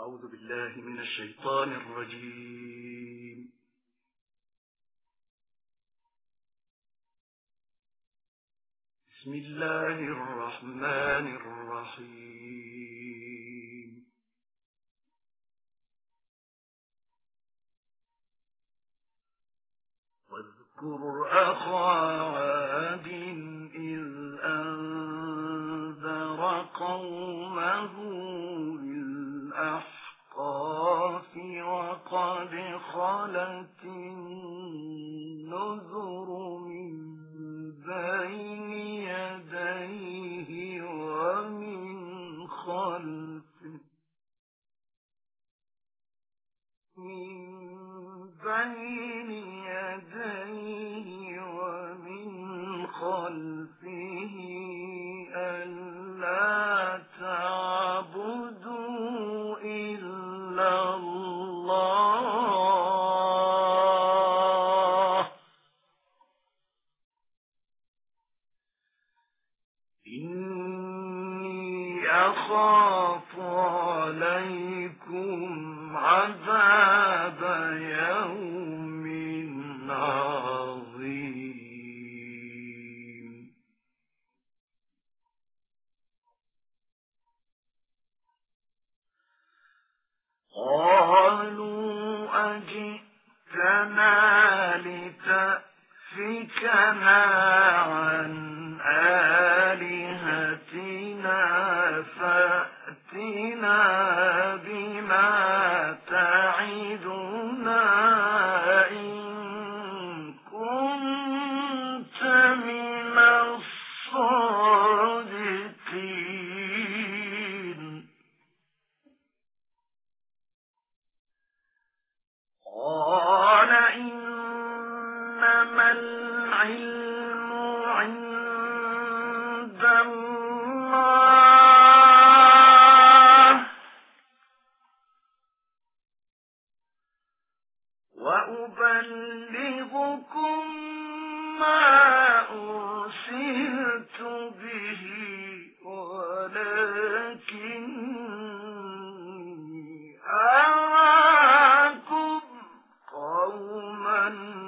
أعوذ بالله من الشيطان الرجيم. بسم الله الرحمن الرحيم. واذكر أخا عاد إذ أنذر قومه بالأحقاف وقد خلت النذر من بين يديه ومن خلفه ألا تعبدوا إلا الله إني أخاف عليكم عذاب يوم عظيم. قالوا أجئتنا لتأفكنا عن آلهتنا فأتنا بما تعدنا إن كنت من الصادقين. قال إنما العلم عند الله وأبلغكم ما أرسلت به ولكني أراكم قوما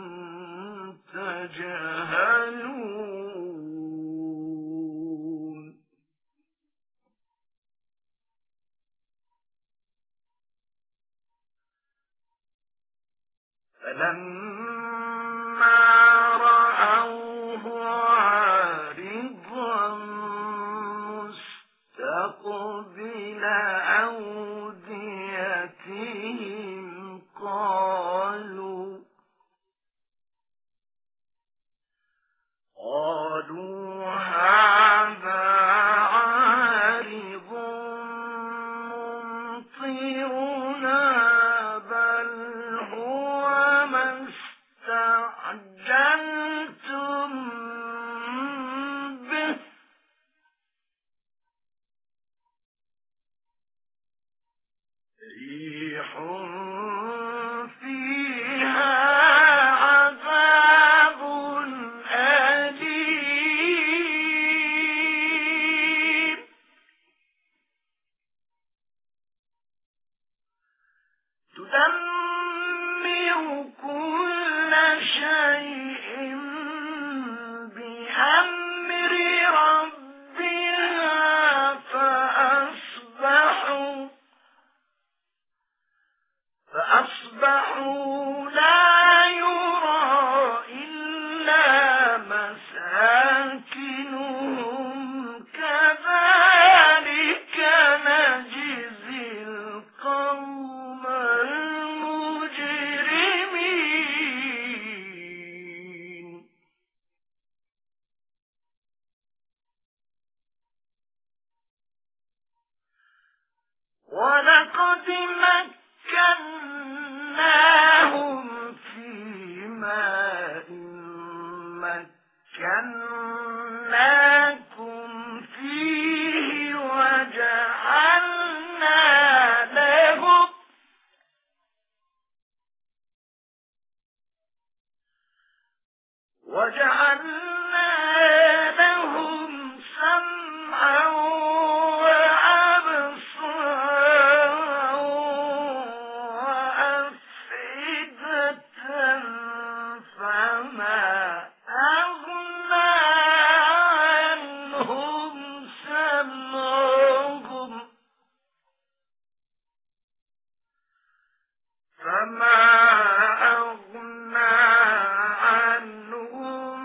تجهلون. فلما رأوه عارضا مستقبل أوديتهم قالوا هذا عارض ممطرنا بل هو ما استعجلتم به ريح فيها عذاب أليم تدمر كل شيء بأمر ربها فأصبحوا لا يرى إلا مساكنهم كذلك نجزي القوم المجرمين. ولقد مكناهم في ماء مكناكم فما أغنى عنهم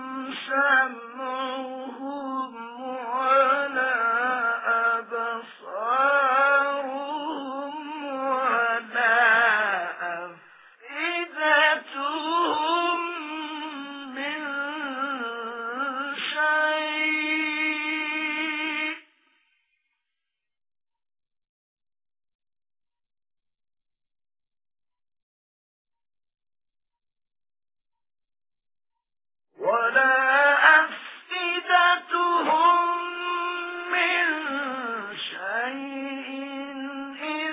سمعهم ولا أبصارهم ولا أفئدتهم من شيء ولا أفئدتهم من شيء إذ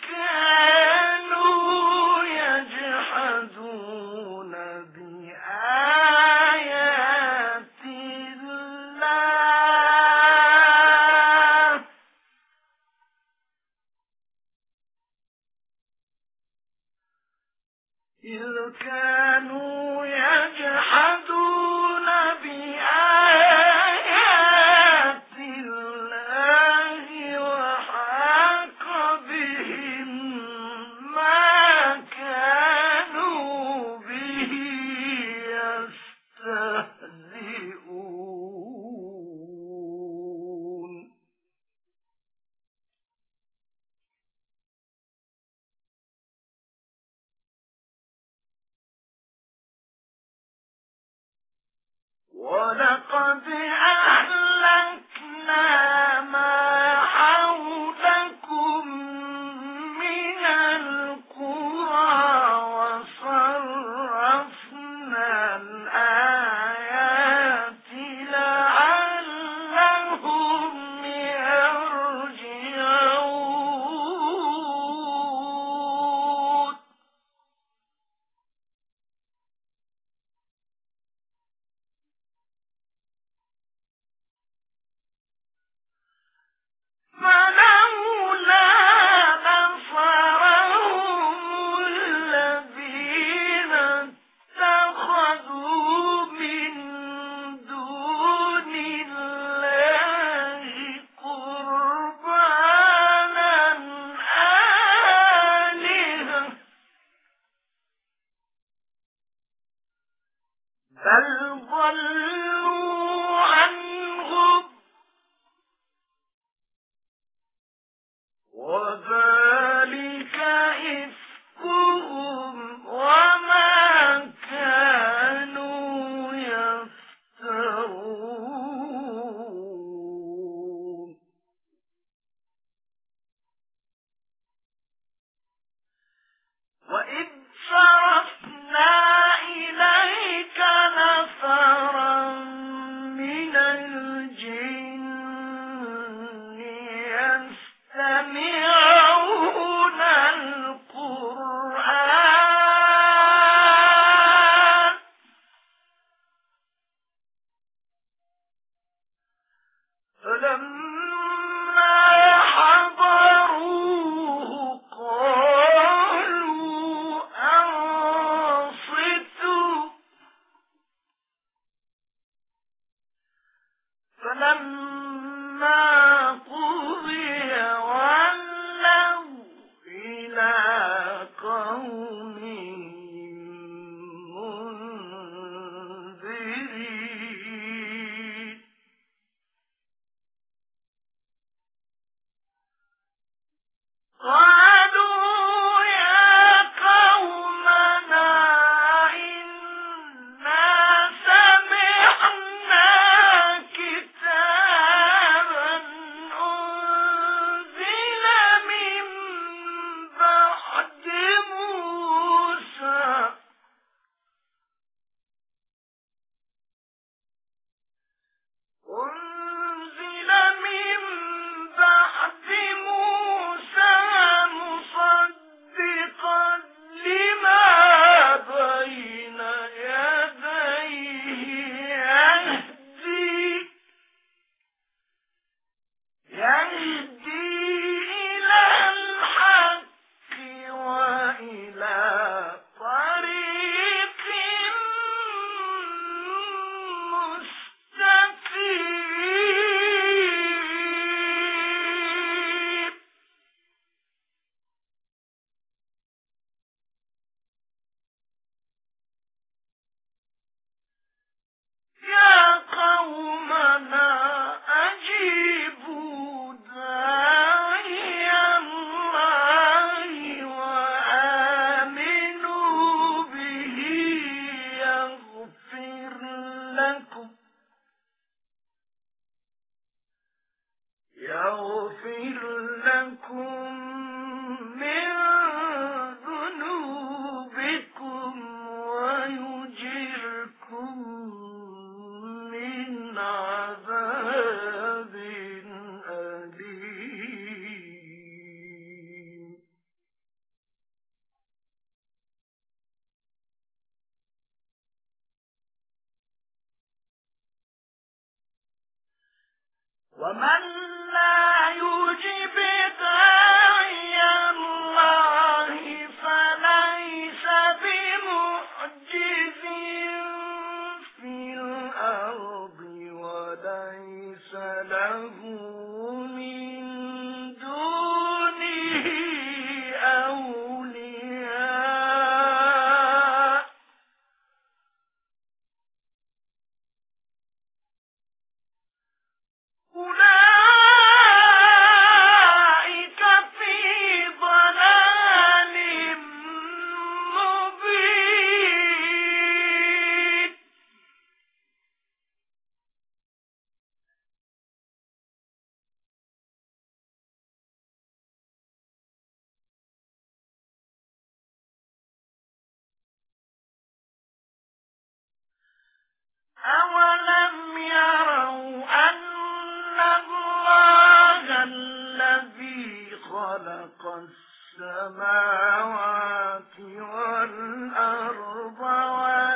كانوا يجحدون بآيات الله إذ كانوا يجحدون بآيات الله وحاق بهم ما كانوا به يستهزئون ولقد أهلكنا ما حولكم من القرى وصرفنا الآيات لعلهم يرجعون فلولا نصرهم الذين اتخذوا من دون الله قربانا آلهة بل ضلوا عنهم وذلك إفكهم وما كانوا يفترون وإذ صرفنا إليك نفرا من الجن يستمعون القرآن فلما حضروه قالوا أنصتوا فلما قضي ولوا إلى قومهم منذرين قالوا يا قومنا إنا سمعنا كتابا أنزل من بعد موسى ومن لا يجب داعي الله فليس بمعجز في الأرض وليس له من دونه أولياء أولئك في ضلال مبين أولم يروا أن الله الذي خلق السماوات والأرض